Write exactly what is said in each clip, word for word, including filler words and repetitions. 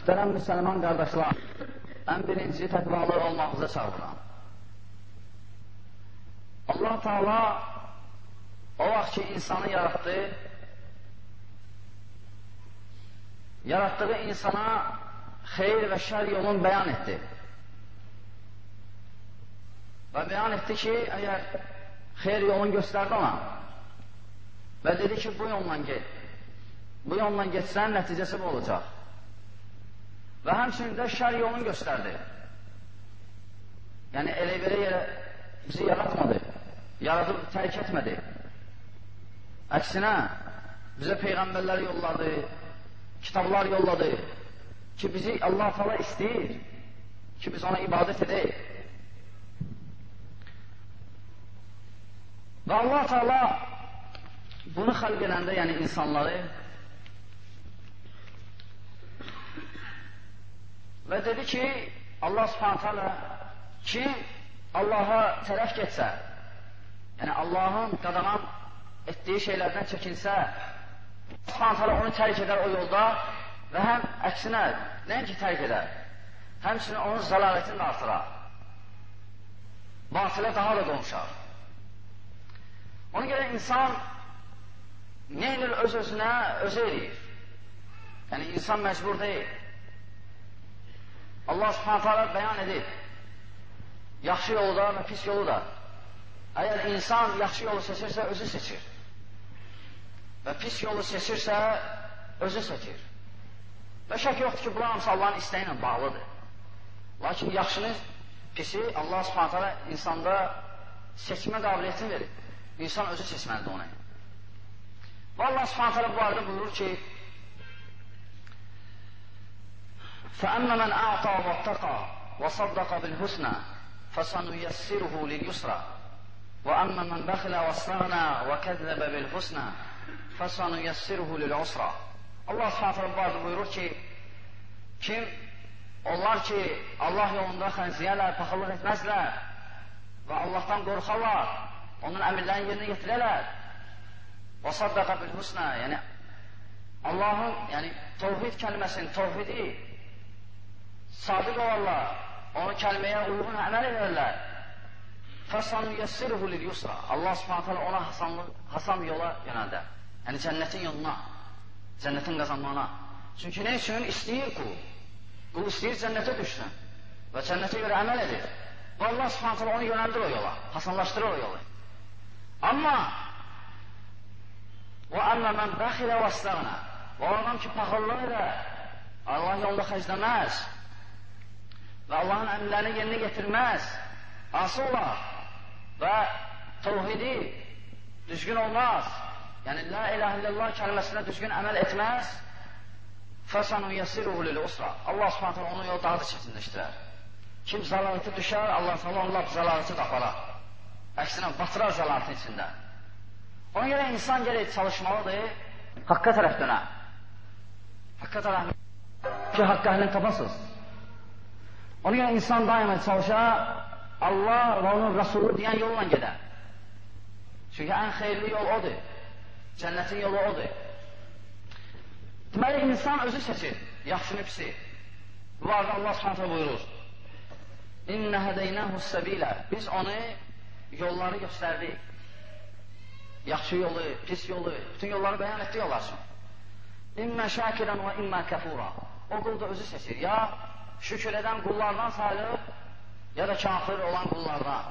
Möhtərəm müsəlman qardaşlar, ən birinci təqvalı olmağıza çağıran. Allah Teala o vaxt ki insanı yaratdı, yaratdığı insana xeyir və şər yolunu bəyan etdi. Və bəyan etdi ki, əgər xeyir yolunu göstərdi ona və dedi ki, bu yolla get, bu yolla getsən nəticəsi bu olacaq. Və həmçinin də şər yolunu göstərdi. Yəni, elə belə yerə bizi yaratmadı, yaradıb tərk etmədi. Əksinə, bizə peyğəmbərlər yolladı, kitablar yolladı ki, bizi Allah Teala istəyir ki, biz ona ibadət edək. Və Allah Teala bunu xəlq edəndə, yəni insanları, və dedi ki, Allah Subhanahu Teala ki, Allaha tərəf getsə, yəni Allahın qadağan etdiyi şeylərdən çəkinsə, Subhanahu Teala onu tərk edər o yolda və həm əksinə, nəinki tərk edər, həmçinin onun zəlalətini də artırar, batilə daha da qonşar. Ona görə insan neynir öz-özünə özü eləyir. Yəni, insan məcbur deyil. Allah Subhanahu Teala bəyan edib, yaxşı yolu da və pis yolu da. Əgər insan yaxşı yolu seçirsə, özü seçir. Və pis yolu seçirsə, özü seçir. Və şək yoxdur ki, bunlar hamısı Allahın istəyi ilə bağlıdır. Lakin yaxşını, pisi Allah Subhanahu Teala insanda seçmə qabiliyyətini verir. İnsan özü seçməlidir onu. Və Allah Subhanahu Teala bu arada buyurur ki, فَأَمَّا مَنْ أَعْطَى وَاتَّقَى وَصَدَّقَ بِالْحُسْنَى فَسَنُيَسِّرُهُ لِلْيُسْرَى وَأَمَّا مَنْ بَخِلَ وَاسْتَغْنَى وَكَذَّبَ بِالْحُسْنَى فَسَنُيَسِّرُهُ لِلْعُسْرَى. Allah Subhanahu Teala buyurur ki, kim onlar ki Allah yolunda xənciyərlər, paxıllıq etməzlər və Allahdan qorxarlar, onun əmirlərini yerinə yetirərlər. وَصَدَّقَ بِالْحُسْنَى, yəni Allahın, yəni tövhid kəlməsinin tövhidi sadiq olarlar, onu kəlməyə uyğun əməl edərlər. فَسَنُيَسِّرُهُ لِلْيُسْرَى. Allah Subhanahu Teala ona hasanlıq, hasan yola yönəldər. Yəni cənnətin yoluna, cənnətin qazanmağına. Çünki nə üçün? İstəyir qul. Qul istəyir cənnətə düşsün və cənnətə görə əməl edir. Və Allah Subhanahu Teala onu yönəldir o yola, hasanlaşdırır o yolu. Amma وَأَمَّا مَنْ بَخِلَ وَاسْتَغْنَى, o adam ki paxıllıq ilə Allah yolunda xərcləməz və Allahın əmrlərini yerinə getirməz, asi olar və tövhidi düzgün olmaz, yəni la ilahe illallah kəlməsinə düzgün əməl etməz, فَسَنُيَسِّرُهُ لِلْعُسْرَى. Allah Subhanahu Teala onun yolu daha da çətinləşdirər. Kim zəlalətə düşər, Allah Teala onlar zəlalətə qaparar. Əksinə, batırar zəlalətin içində. Ona görə insan gələk çalışmalıdır, haqqa tərəf dönə. Haqqa tərəf ki, haqqa əhlini tapasız. Ona görə insan daima çalışar, Allah və onun Rasulü deyən yolla gedər. Çünki ən xeyirli yol odur, cənnətin yolu odur. Deməli, insan özü seçir, yaxşını pisi. Bu arada Allah Subhanahu buyurur, İnnə hədəynəhu səbilə, biz onu yolları göstərdik. Yaxşı yolu, pis yolu, bütün yolları bəyan etdik onlar üçün. İmmə şəkirən və immə kəfura. O qul da özü seçir. Ya şükür edən qullardan sayılır, ya da kafir olan qullardan.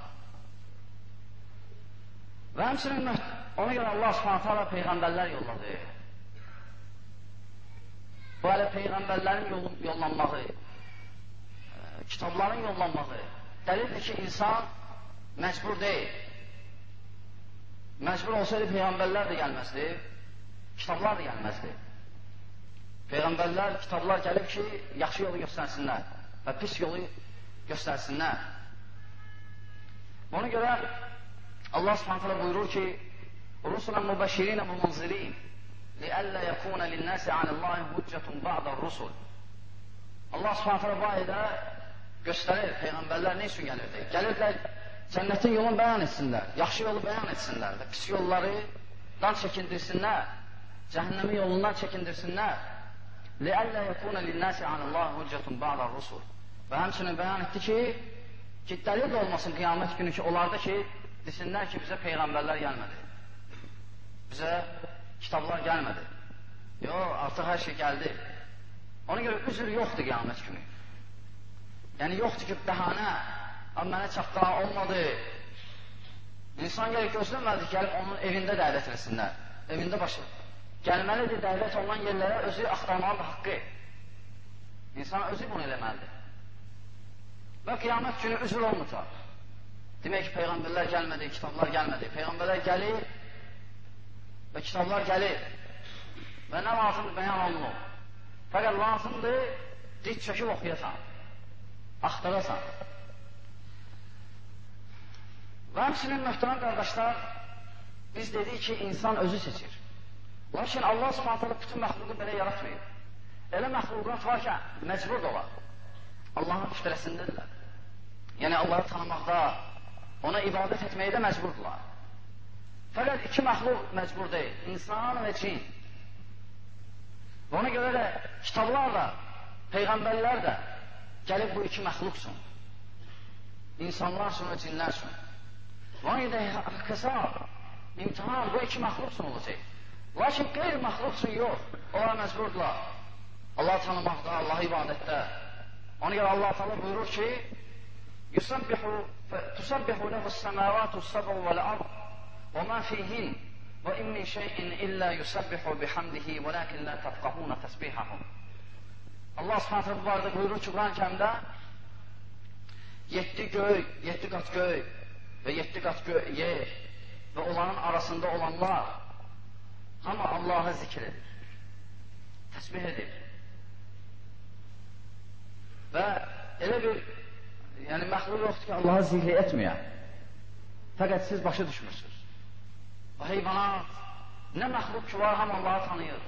Və həmçinin ona görə Allah Subhanahu Teala peyğəmbərlər yolladı. Bu hələ peyğəmbərlərin yollanmağı, kitabların yollanmağı dəlildir ki, insan məcbur deyil. Məcbur olsaydı peyğəmbərlər də gəlməzdi, kitablar da gəlməzdi. Peyğəmbərlər, kitablar gəlib ki, yaxşı yolu göstərsinlər və pis yolu göstərsinlər. Ona görə Allah Subhanahu Teala buyurur ki, رُسُلًا مُبَشِّرِينَ وَمُنْزِرِينَ لِأَلَّا يَكُونَ لِلنَّاسِ عَلَى اللّٰهِ حُجَّةٌ بَعْدَ الرُّسُلِ. Allah Subhanahu Teala bu ayədə göstərir, peyğəmbərlər nə üçün gəlirdi? Gəlirlər, cənnətin yolunu bəyan etsinlər, yaxşı yolu bəyan etsinlər və pis yollardan çəkindirsinlər, cəhənnəmin yolundan çəkindirsinlər لِأَلَّا يَكُونَ لِلنَّاسِ عَلَى اللّٰهِ هُجَّةٌ بَعْدَ الرُّسُلِ Və həmçinin bəyan etdi ki, ki, dəlil olmasın qiyamət günü ki, onlarda ki, desinlər ki, bizə peyğəmbərlər gəlmədi. Bizə kitablar gəlmədi. Yox, artıq hər şey gəldi. Ona görə üzr yoxdur qiyamət günü. Yəni, yoxdur ki, bəhanə, mənə çatdıran olmadı. İnsan gələk gözləmədi ki, gəlib onun evində dəvət etsinlər. Evində başı. Gəlməlidir, dəvət olunan yerlərə özü axtarmalıdır haqqı. İnsan özü bunu eləməlidir. Və qiyamət günü üzr olmayacaq. Demək ki, peyğəmbərlər gəlmədi, kitablar gəlmədi. Peyğəmbərlər gəlir və kitablar gəlir. Və nə lazımdır bəyan olunur. Fəqət lazımdır, dic çöküb oxuyasan, axtarasan. Və həmçinin möhtərəm qardaşlar, biz dedik ki, insan özü seçir. Lakin Allah Subhanahu bütün məxluqu belə yaratmayıb. Elə məxluqat var ki, məcbur olar. Allahın fitrəsindədirlər. Yəni, Allahı tanımaqda, ona ibadət etməyə də məcburdurlar. Fəqət iki məxluq məcbur deyil, insan və cin. Və ona görə də kitablar da, peyğəmbərlər də gəlib bu iki məxluq üçün. İnsanlar üçün və cinlər üçün. Və ona görə də hesab, imtihan bu iki məxluq üçün olacaq. Lakin qeyri-məxluq üçün yox, onlar məcburdurlar. Allahı tanımaqda, Allahı ibadətdə. Ona görə Allah Teala buyurur ki, تُسَبِّحُ لَهُ السَّمَاوَاتُ السَّبْعُ وَالْأَرْضُ وَمَا فِيهِنَّ وَإِنْ مِنْ شَيْءٍ إِلَّا يُسَبِّحُ بِحَمْدِهِ وَلَكِنْ لَا تَفْقَهُونَ تَسْبِيحَهُمْ Allah Subhanahu barədə buyurur ki, Quran-Kərimdə yeddi göy, yeddi qat göy və yeddi qat yer və onların arasında olanlar hamı Allah'a zikr edir, təsbih edir. Və elə bir yəni məxluq yoxdur ki, Allah'a zikr etməyə. Fəqət siz başa düşmürsünüz. O heyvanat, nə məxluq ki var, hamı Allah'ı tanıyır.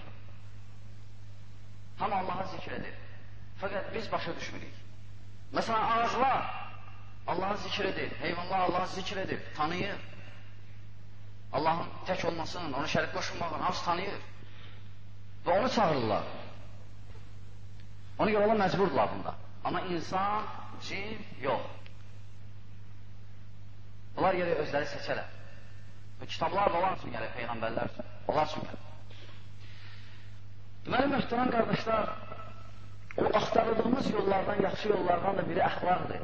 Hamı Allah'a zikr edir. Fəqət biz başa düşmürük. Məsələn, ağaclar Allah'ı zikr edir, heyvanlar Allah'ı zikr edir, tanıyır. Allah'ın tək olmasının, onu şərik qoşulmağını hamısı tanıyır. Və onu çağırırlar. Ona görə onlar məcburdurlar bunda. Amma insan, cin, yox. Bunlar gəlir özləri seçərlər. Və kitablar da onlar üçün gəlir, peyğəmbərlər üçün. Onlar üçün gəlir. Deməli, möhtərəm qardaşlar, o axtarıldığımız yollardan, yaxşı yollardan da biri əxlaqdır.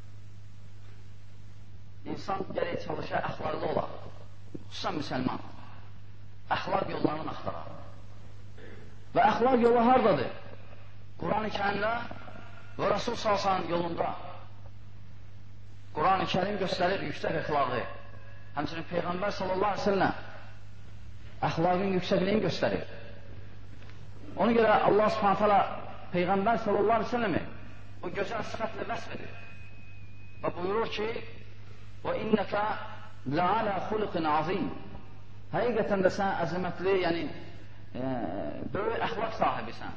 İnsan gəlir çalışa əxlaqlı olar. Xüsusən müsəlman. Əxlaq yollarını axtarar. Və əxlaq yolu haradadır? Quran-ı Kərimdə və Rasul sallallahu yolunda. Quran-ı Kərim göstərir yüksək əxlaqı. Həmçinin Peyğəmbər sallallahu aleyhi ve sellem əxlaqın yüksəkliyini göstərir. Ona görə Allah subhanahu ta'ala Peyğəmbər sallallahu aleyhi ve sellemi bu gözəl sıfatla vəsf edir. Və buyurur ki وَإِنَّكَ لَعَلَى خُلُقٍ عَظِيمٍ Həqiqətən də sən əzəmətli, yəni e, böyük əxlaq sahibisən.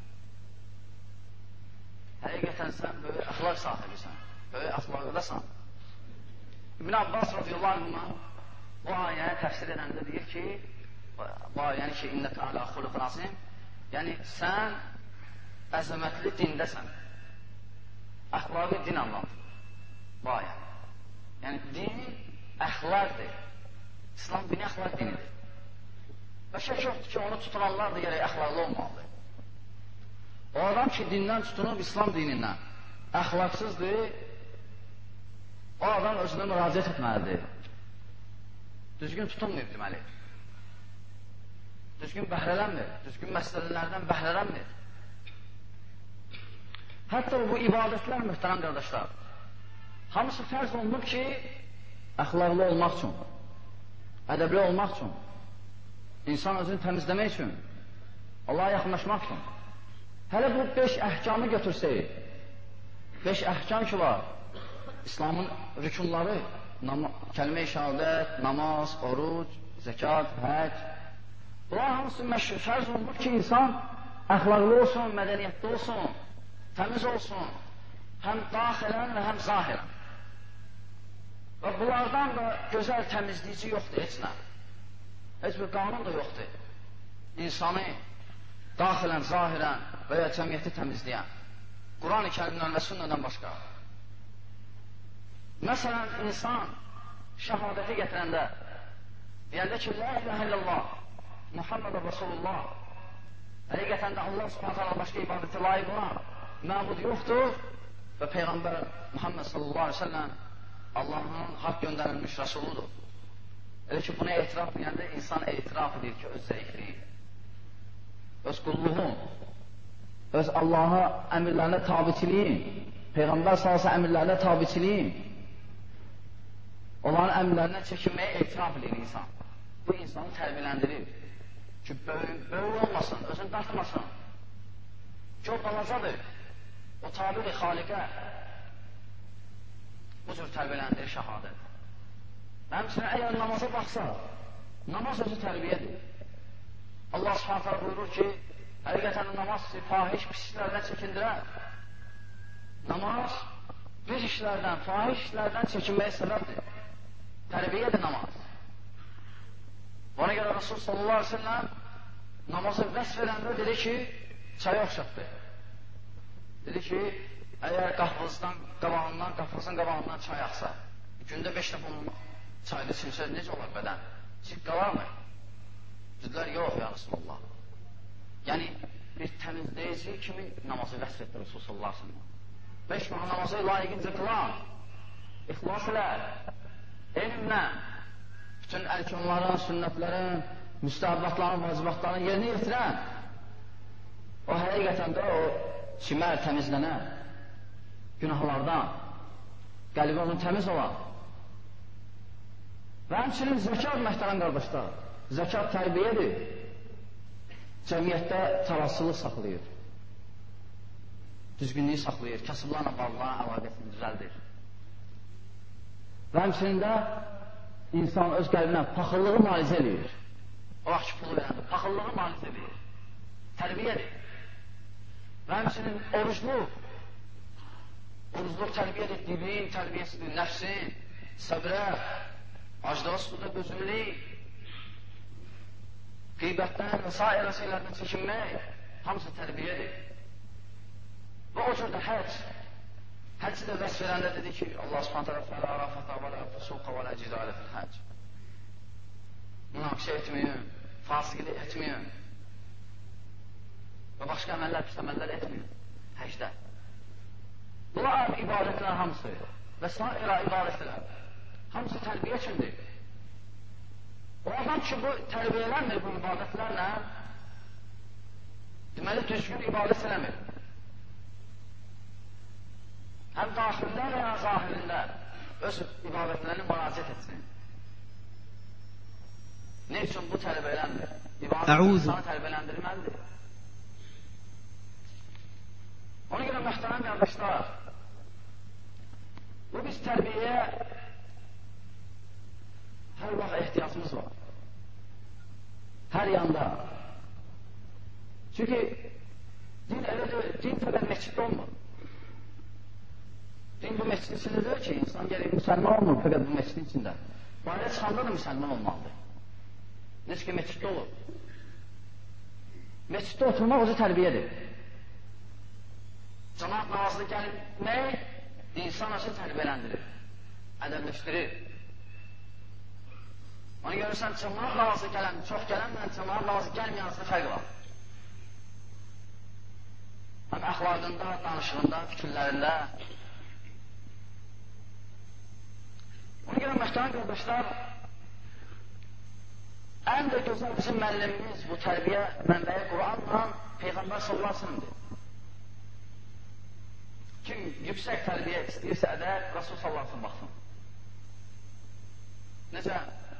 Həqiqətən sən böyük əxlaq sahibisən. Böyük əxlaqlısan. İbn Abbas radiyallahu anhuma bu ayəni təfsir edəndə deyir ki bu ayəni ki İnnəkə alə xuluqun azim yəni sən əzəmətli dindəsən. Əxlaqı din anlamdır. Bu ayəni. Yəni din əxlaqdır. İslam dini əxlaq dinidir. Və şək yoxdur ki, onu tutulanlar da gərək əxlaqlı olmalıdır. O adam ki, dindən tutunub İslam dinindən əxlaqsızdır, o adam özünə müraciət etməlidir. Düzgün tutunmuyub deməli. Düzgün bəhrələnmir, düzgün məsələlərdən bəhrələnmir. Hətta bu ibadətlər, mühtərəm qardaşlar, hamısı fərz olunur ki, əxlaqlı olmaq üçün, ədəbli olmaq üçün, insan özünü təmizləmək üçün, Allah'a yaxınlaşmaq üçün. Hələ bu beş əhkamı götürsək, beş əhkam ki var, İslamın rükunları, kəlmə-i şəhadət, namaz, oruc, zəkat, həc, bunlar hamısı fərz olunur ki, insan əxlaqlı olsun, mədəniyyətli olsun, təmiz olsun, həm daxilən və həm zahirən. Və bunlardan da gözəl təmizləyici yoxdur heç nə. Heç bir qanun da yoxdur. İnsanı daxilən, zahirən və ya cəmiyyəti təmizləyən, Quran-ı Kərimdən və sünnədən başqa. Məsələn, insan şəhadəti gətirəndə, deyəndə ki, la iləhə illallah, Muhammed Rasulullah, həqiqətən də Allah subhanətə başqa ibadəti layiq olan məbud yoxdur və Peyğəmbər Muhammed sallallahu aleyhi ve sellem Allahın haqq göndərilmiş rəsuludur. Elə ki, buna etiraf edəndə insan etiraf edir ki, öz zəifliyi, öz qulluğun, öz Allaha əmirlərinə tabiçiliyin, Peyğəmbər sallallahu əmirlərinə tabiçiliyin, onların əmirlərindən çəkinməyə etiraf edir insan. Bu insanı tərbiyələndirir ki, böyük olmasın, özünü dartmasın. Ki, o balacadır, o tabidir xaliqə. Bu cür tərbiyələndirir şəhadət. Həmçinin, əgər namaza baxsa, namaz özü tərbiyədir. Allah subhanətə buyurur ki, həqiqətən namaz fahiş pis işlərdən çəkindirər. Namaz pis işlərdən, fahiş işlərdən çəkinməyə səbəbdir. Tərbiyədir namaz. Ona görə Rasul sallallahu aleyhi ve sellem namazı vəsf edəndə dedi ki, çaya oxşatdı. Dedi ki, əgər qahvızdan qabağından, qahvızın qabağından çay axsa, gündə beş dəfə çayda içilsə necə olar bədən? Çiq qalar mı? Dedilər, yox ya Rasulullah. Yəni, bir təmizləyici kimi namazı vəsf etdi Rasul sallallahu aleyhi ve sellem. Beş vaxt namazı layiqincə qılan, ixlas ilə, elmlə, bütün ərkanların, sünnətlərin, müstəhabbatların, vacibatların yerinə yetirən, o həqiqətən də o çimər, təmizlənər, günahlardan, qəlbi onun təmiz olan. Və həmçinin zəkat məhtərəm qardaşlar, zəkat tərbiyədir, cəmiyyətdə tərasılıq saxlayır, düzgünlüyü saxlayır, kasıblarla bağlanan əlaqəsini düzəldir. Və həmçinin də insan öz qəlbinə paxıllığı müalicə edir. O vaxt ki, pulu verəndə, paxıllığı müalicə edir, tərbiyədir. Və həmçinin orucluq, orucluq tərbiyədir, dilin tərbiyəsidir, nəfsin, səbrə, aclığa suda dözümlük, qeybətdən və s. şeylərdən çəkinmək, hamısı tərbiyədir. Və o cür də həc, həcci də vəsf verəndə dedi ki, Allah subhanətə fələ rafətə və lə fusuqa və lə cidalə fil həcc. Münaqişə etməyin, fasiqilik etməyin və başqa əməllər, pis əməllər etməyin həcdə. Bunlar ibadətlər hamısı və s. ibadətlər hamısı tərbiyə üçündür. O adam ki, bu tərbiyələnmir bu ibadətlərlə, deməli, düzgün ibadət eləmir. Həm daxildə və ya zahirində öz ibadətlərini müraciət etsin. Ne üçün bu tərbiyələnmir? İbadət insanı tərbiyələndirməlidir. Ona görə məhtərəm qardaşlar, bu biz tərbiyəyə hər vaxt ehtiyacımız var. Hər yanda. Çünki din elə deyil, din fəqət məsciddə olmur. Din bu məscidin içində deyil ki, insan gəlir müsəlman olmur fəqət bu məscidin içində. Bayra çıxanda da müsəlman olmalıdır. Necə ki, məsciddə olur. Məsciddə oturmaq özü tərbiyədir. Cəmaat namazını gəlmək insan özü tərbiyələndirir, ədəbləşdirir. Ona görürsən, cəmaat namazı gələn, çox gələnlə cəmaat namazı gəlməyən arasında fərq var. Həm əxlaqında, danışığında, fikirlərində. Ona görə məhtərəm qardaşlar, ən də gözəl bizim müəllimimiz bu tərbiyə mənbəyi Quranla Peyğəmbər sallallahu aleyhi ve sellem'dir. Kim yüksək tərbiyə istəyirsə ədəb, Rasul sallallahu aleyhi ve sellem baxsın. Necə?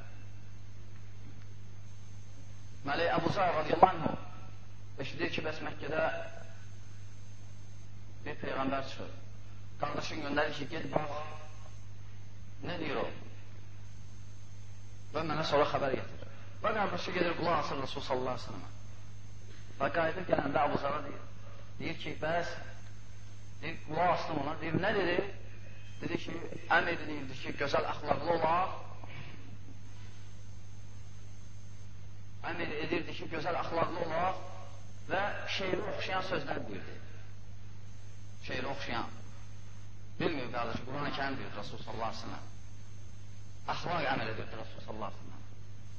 Mələk Əbu Zər radiyallahu anh eşidir ki, bəs Məkkədə bir Peyğəmbər çıxır. Qardaşın göndərir ki, ged bax, nə deyir o? Və mənə sonra xəbər getirir. Və qardaşı gedir, qulaq asır Rasul sallallahu aleyhi ve sellem'ə. Və qayıdır gələndə Əbu Zərə deyir. Deyir ki, bəs deyir, qulaq astım ona, deyir, nə dedi? Dedi ki, əmr edildi ki, gözəl əxlaqlı olaq, əmr edirdi ki, gözəl əxlaqlı olaq və şeiri oxşayan sözlər buyurdu. Şeiri oxşayan. Bilmiyor qardaşı, Quran-ı Kərim buyurdu Rasul sallallahu aleyhi ve sellem. Əxlaq əməl edirdi Rasul sallallahu aleyhi ve sellem.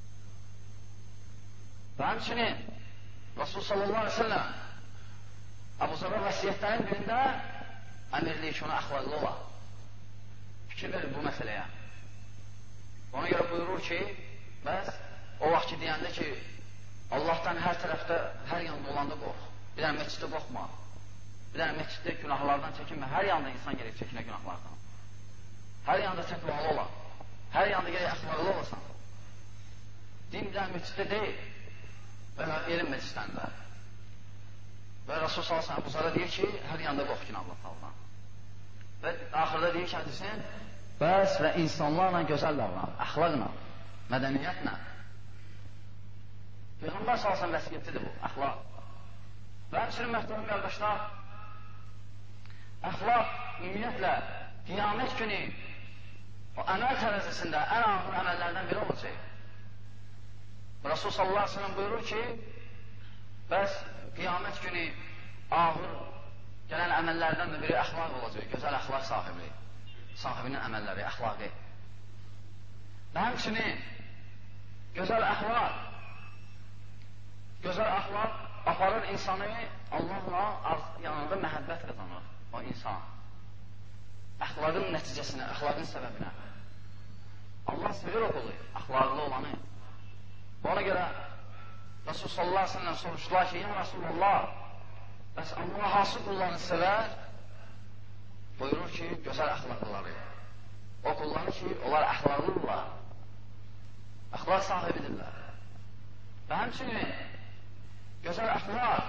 Və həmçinin Rasul sallallahu aleyhi ve sellem Əbu Zərə vəsiyyətlərin birində əmirliyi ki, ona əxlaqlı ola. Fikir verir bu məsələyə. Ona görə buyurur ki, bəs o vaxt ki, deyəndə ki, Allahdan hər tərəfdə, hər yanda olanda qorx. Bir dənə məsciddə qorxma. Bir dənə məsciddə günahlardan çəkinmə. Hər yanda insan gerək çəkinə günahlardan. Hər yanda təqvalı ola. Hər yanda gerək əxlaqlı olasan. Din bir dənə məsciddə deyil. Və elm məclislərində. Və Rasul sallallahu aleyhi ve sellem Əbu Zərə deyir ki, hər yanda qorx ki, Allah Allahdan. Və axırda deyir ki, hədisin, bəs və insanlarla gözəl davran, əxlaqla, mədəniyyətlə. Peyğəmbər sallallahu aleyhi ve sellem vəsiyyətidir bu, əxlaq. Və həmçinin məhdəmin qardaşlar, əxlaq ümumiyyətlə qiyamət günü o əməl tərəzisində ən ağır əməllərdən biri olacaq. Rasul sallallahu aleyhi ve sellem buyurur ki, bəs qiyamət günü ağır gələn əməllərdən də biri əxlaq olacaq, gözəl əxlaq sahibi, sahibinin əməlləri, əxlaqı. Və həmçinin gözəl əxlaq, gözəl əxlaq aparır insanı Allahla yanında məhəbbət qazanır o insan. Əxlaqın nəticəsinə, əxlaqın səbəbinə. Allah sevir o qulu, əxlaqlı olanı. Ona görə Rasul sallallahu aleyhi ve sellem soruşdular ki, ya Rasulullah, bəs Allah hansı qullarını sevər? Buyurur ki, gözəl əxlaqlıları. O qulları ki, onlar əxlaqlıdırlar. Əxlaq sahibidirlər. Və həmçinin gözəl əxlaq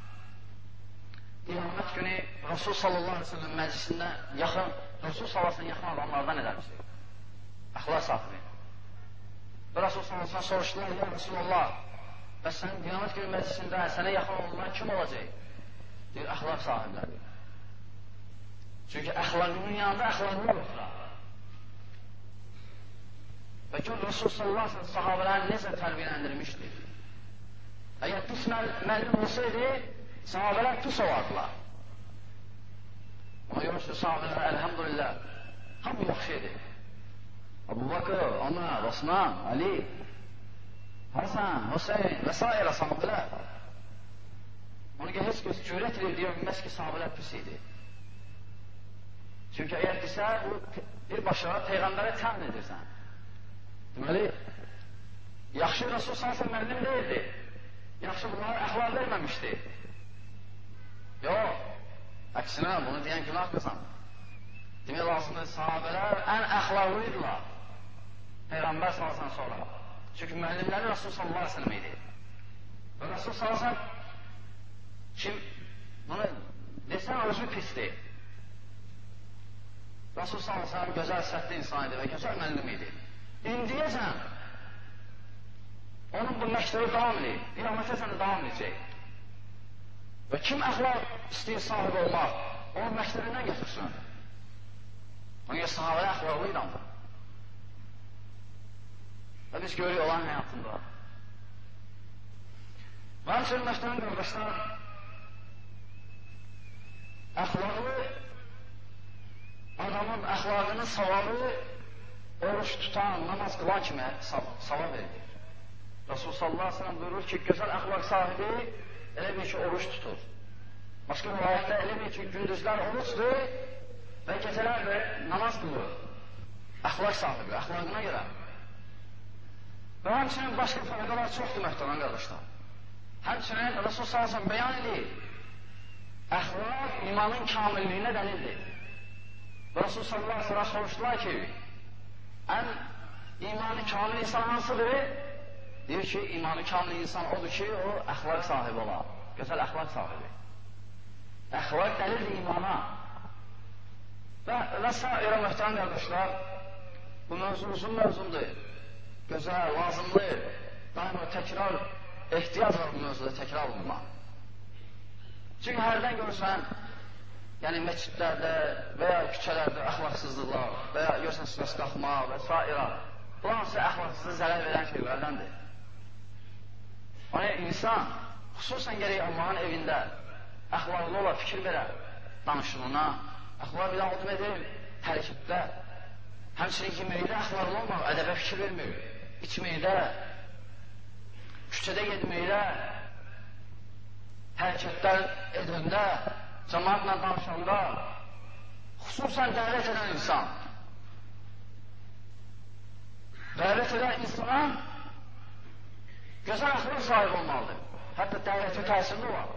qiyamət günü Rasul sallallahu aleyhi ve sellem məclisində yaxın, Rasul sallallahu aleyhi ve sellem yaxın adamlardan edərmişdir. Əxlaq sahibi. Və Rasul sallallahu aleyhi ve sellem soruşdular, ya Rasulullah, bəs sənin qiyamət günü məclisində sənə yaxın olanlar kim olacaq? Deyir, əxlaq sahibləri. Çünki əxlaqının yanında əxlaqlı yoxdur. Və ki, Rasul sallallahu aleyhi ve sellem sahabələri necə tərbiyələndirmişdir? Əgər pis müəllim olsaydı, sahabələr pis olardılar. Ona görə ki, sahabələr, əlhamdülillah, hamı yaxşı idi. Abu Bakr, Ömer, Osman, Ali, Hasan, Hüseyin və s. sahabələr. Ona görə heç kəs cürət edir, deyə bilməz ki, sahabələr pis idi. Çünki əgər desə, birbaşa Peyğəmbərə təmin edirsən. Deməli, yaxşı Rasul sallallahu aleyhi ve sellem müəllim deyildi. Yaxşı bunlara əxlaq verməmişdi. Yox, əksinə bunu deyən kimi haqqısan. Demək lazımdır, sahabələr ən əxlaqlıydılar. Peyğəmbər sallallahu aleyhi ve sellem sonra. Çünki müəllimləri Rasul sallallahu aleyhi ve sellem idi. Və Rasul sallallahu aleyhi ve sellem kim bunu desən özü pisdir. Rasul sallallahu aleyhi ve sellem gözəl səhvli insan idi və gözəl müəllim idi. İndiyəcən onun bu məktəbi davam edir. Qiyamətə sən də davam edəcək. Və kim əxlaq istəyir sahib olmaq, onun məktəbindən götürsün. Ona görə sahabələ əxlaqlı idamdır. Və biz görürük olan həyatında. Və həmçinin məktəbin qardaşlar, əxlaqlı adamın əxlaqının savabı oruç tutan, namaz qılan kimi savab verilir. Rasul sallallahu aleyhi ve sellem buyurur ki, gözəl əxlaq sahibi elə bir ki, oruç tutur. Başqa rivayətdə elə bir ki, gündüzlər oruçdur və gecələr də namaz qılır. Əxlaq sahibi, əxlaqına görə. Və həmçinin başqa faydalar çoxdur məhtəmən qardaşlar. Həmçinin Rasul sallallahu aleyhi ve sellem bəyan edir, əxlaq imanın kamilliyinə dəlildir. Və Rasul sallallahu aleyhi ve sellem soruşdular ki, ən imanı kamil insan hansıdır? Deyir ki, imanı kamil insan odur ki, o əxlaq sahibi olar. Gözəl əxlaq sahibi. Əxlaq dəlildir imana. Və, və s. elə möhtərəm qardaşlar, bu mövzu uzun mövzumdur. Gözəl, lazımlı, daima təkrar, ehtiyac var bu mövzuda təkrar olunma. Çünki hərdən görürsən, yəni məscidlərdə və ya küçələrdə əxlaqsızlıqlar və ya görürsən sinəsi qalxmaq və s. Bu hansı əxlaqsızlığı zərər verən şeylərdəndir. Ona insan xüsusən gərək Allahın evində əxlaqlı ola, fikir verə, danışılına, əxlaq bir adım edir, hərəkətdə, həmçinin yeməkdə əxlaqlı olmaq, ədəbə fikir vermir, içməkdə, küçədə gedməkdə, hərəkətlər edəndə, cəmaatla danışanda, xüsusən dəvət edən insan, dəvət edən insana gözəl əxlaq sahib olmalıdır. Hətta dəvəti təsirli olar.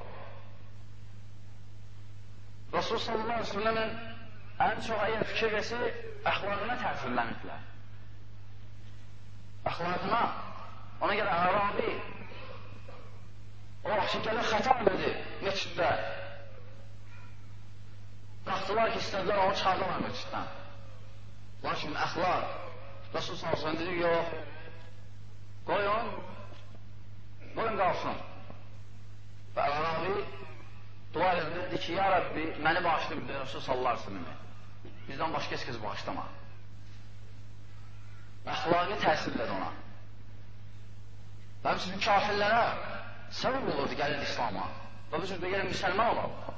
Rasul sallallahu aleyhi ve sellemin ən çox əgər fikir versə, əxlaqına təsirlənirlər. Əxlaqına, ona görə Ərabi, o vaxt gəlir xətam edir meçiddə. Qalxdılar ki, istədilər onu çıxardılar meçiddən. Lakin əxlaq, Rasul sallallahu aleyhi ve sellem dedi, yox, qoyun, qoyun qalsın. Və Ərabi dua edir, dedi ki, ya Rabbi, məni bağışlayıb, dedi Rasul sallallahu aleyhi ve sellem. Bizdən başqa heç kəs bağışlama. Əxlaqı təsirlədi ona. Və bizim kafirlərə səbəb olurdu gəlir İslama. Və bu cür gəlir müsəlman olardı.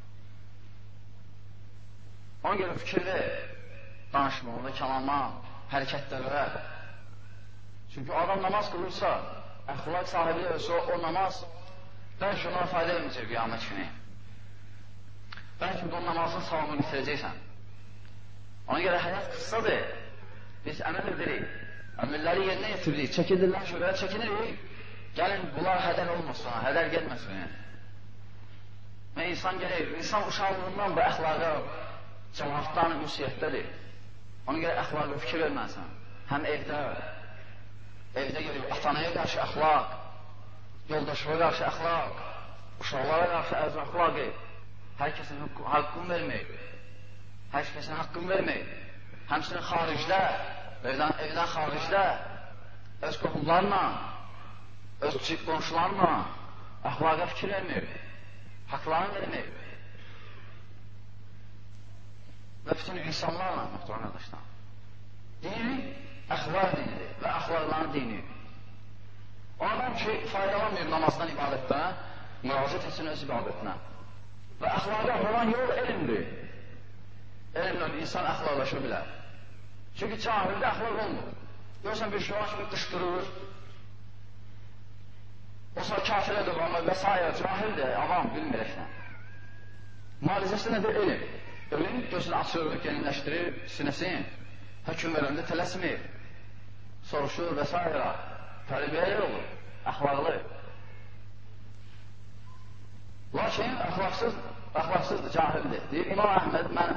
Ona görə fikirli danışmalı, kəlama, hərəkətlərə. Çünki adam namaz qılırsa, əxlaq sahibi olsa, o namaz bəlkə ona fayda verməyəcək qiyamət günü. Bəlkə də o namazın savabını itirəcəksən. Ona görə həyat qıssadır. Biz əməl edirik, əməlləri yerinə yetiririk, çəkinirlər şöbəyə çəkinirik. Gəlin, bunlar hədər olmasın, hədər gəlməsin. Və insan gəlir, insan uşaqlığından bu əxlaqa cəmaatdan müsiyyətdədir. Ona görə əxlaqa fikir verməlisən. Həm evdə, evdə gəlir, atanaya qarşı əxlaq, yoldaşıya qarşı əxlaq, uşaqlara qarşı əz əxlaqı, hər kəsin haqqını vermək, hər kəsin haqqını vermək, həmçinin xaricdə, evdən, evdən xaricdə, öz qohumlarla, öz qonşularla əxlaqa fikir vermək, haqlarını vermək və bütün insanlarla, mühtəram qardaşlar. Dini əxlaq dinidir və əxlaqların dini. O adam ki, faydalanmıyor namazdan, ibadətdən, müraciət etsin öz ibadətinə. Və əxlaqa olan yol elmdir. Elmlə insan əxlaqlaşa bilər. Çünki cahildə əxlaq olmur. Görürsən, bir şey kimi qışqırır, o sonra kafirə dövranlar və s. Cahildir, avam, bilmir eşlə. Müalicəsi nədir? Elm. Elm gözünü açır, genləşdirir, sinəsin, hökum verəndə tələsmir, soruşur və s. Tərbiyyəli olur, əxlaqlı. Lakin əxlaqsız, əxlaqsızdır, cahildir. Deyir, İmam Əhməd, mən